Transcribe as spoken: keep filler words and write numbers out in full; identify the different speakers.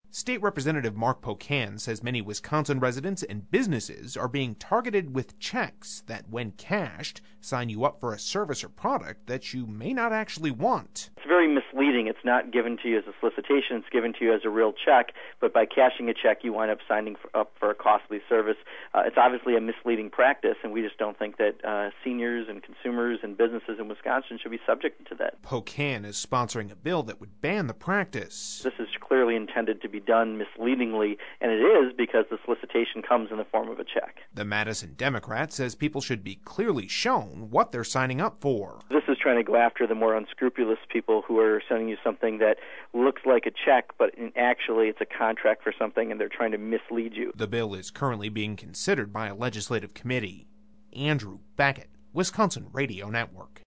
Speaker 1: State Representative Mark Pocan says many Wisconsin residents and businesses are being targeted with checks that, when cashed, sign you up for a service or product that you may not actually want.
Speaker 2: It's very misleading. It's not given to you as a solicitation. It's given to you as a real check, but by cashing a check, you wind up signing for, up for a costly service. Uh, it's obviously a misleading practice, and we just don't think that uh, seniors and consumers and businesses in Wisconsin should be subject to that.
Speaker 1: Pocan is sponsoring a bill that would ban the practice.
Speaker 2: This is clearly intended to be done misleadingly, and it is because the solicitation comes in the form of a check.
Speaker 1: The Madison Democrat says people should be clearly shown what they're signing up for.
Speaker 2: This is trying to go after the more unscrupulous people who are sending you something that looks like a check, but actually it's a contract for something, and they're trying to mislead you.
Speaker 1: The bill is currently being considered by a legislative committee. Andrew Beckett, Wisconsin Radio Network.